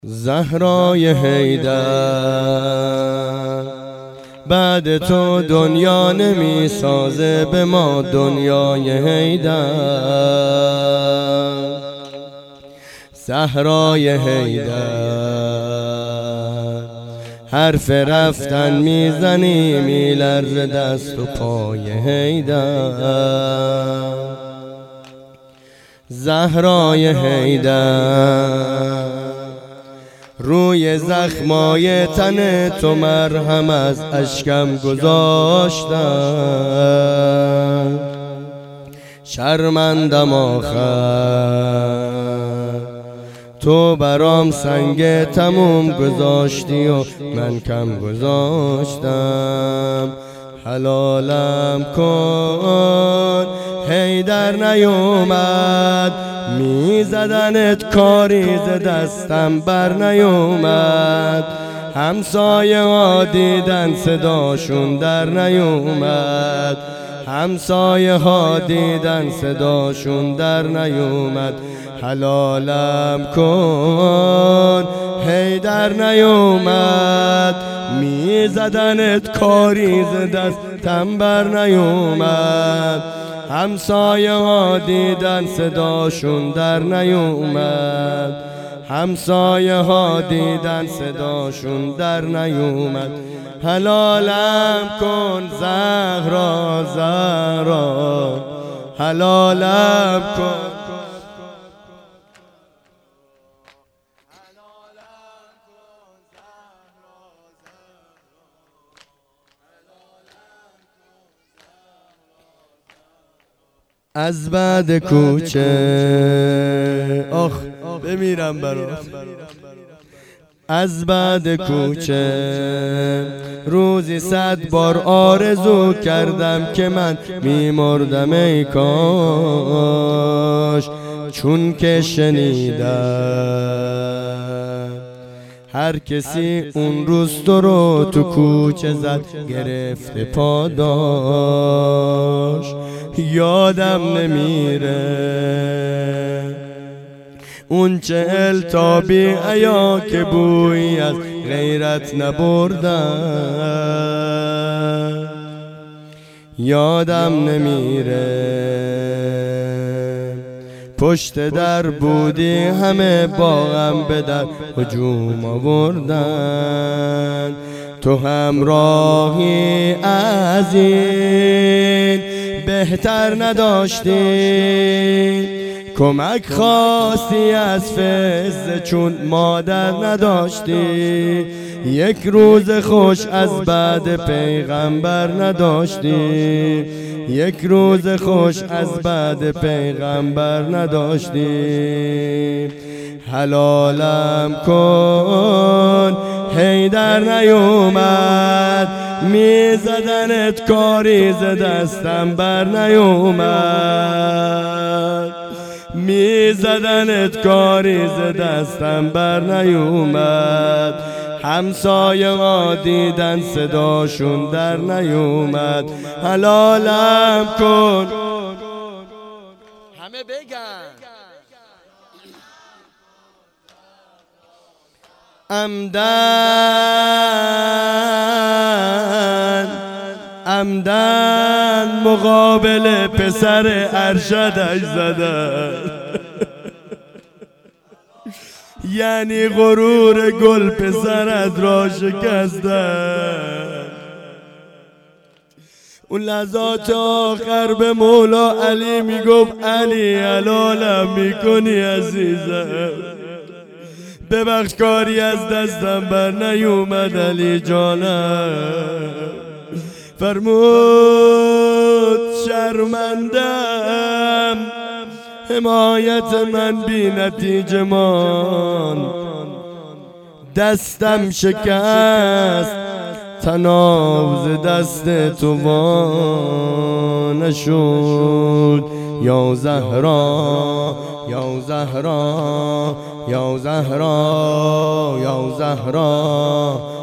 زهرای حیدر، بعد تو دنیا نمی سازه به ما دنیای حیدر. زهرای حیدر، حرف رفتن میزنی میلرزه دست و پای حیدر. زهرای حیدر، روی زخمای تن تو مرهم از اشکم گذاشتم. شرمندم آخر تو برام سنگ تموم گذاشتی و من کم گذاشتم. حلالم کن حیدر نیومد، میزدنت کاری ز دستم بر نیومد. همسایه ها دیدن صداشون در نیومد، همسایه ها دیدن صداشون در نیومد. حلالم کن حیدر نیومد، میزدنت کاری ز دستم بر نیومد. همسایه ها دیدن صداشون در نیومد، همسایه ها دیدن صداشون در نیومد. حلالم کن زهرا زهرا، حلالم کن. از بعد کوچه آخ بمیرم برات، از بعد کوچه روزی 100 بار آرزو کردم که من میمردم ای کاش. چون که شنیدم هر کسی اون روز تو رو تو کوچه زد گرفته پاداش. یادم نمیره اون 40 تا بی حیا که بویی از غیرت نبردن. یادم نمیره پشت در بودی همه با هم به در هجوم آوردن. تو همراهی از این بهتر نداشتی، کمک خواستی از فضل چون مادر نداشتی. یک روز خوش از بعد پیغمبر نداشتی، یک روز خوش از بعد پیغمبر نداشتی. حلالم کن حیدر نیومد، میزدنت کاری ز دستم بر نیومد، میزدنت کاری ز دستم بر نیومد. همسایه ها دیدن صداشون در نیومد. حلالم کن همه بگن عمدن مقابل پسر ارشدش زدن. یعنی غرور گل پسرت را شکستن. اون لحظات آخر به مولا علی میگفت علی حلالم میکنی عزیزم، ببخش کاری از دستم بر نیومد علی جانم. فرمود شرمندم حمایت من بی نتیجه مان، دستم شکست تناوز دست تو وا نشد. یا زهرا یا زهرا یا زهرا یا زهرا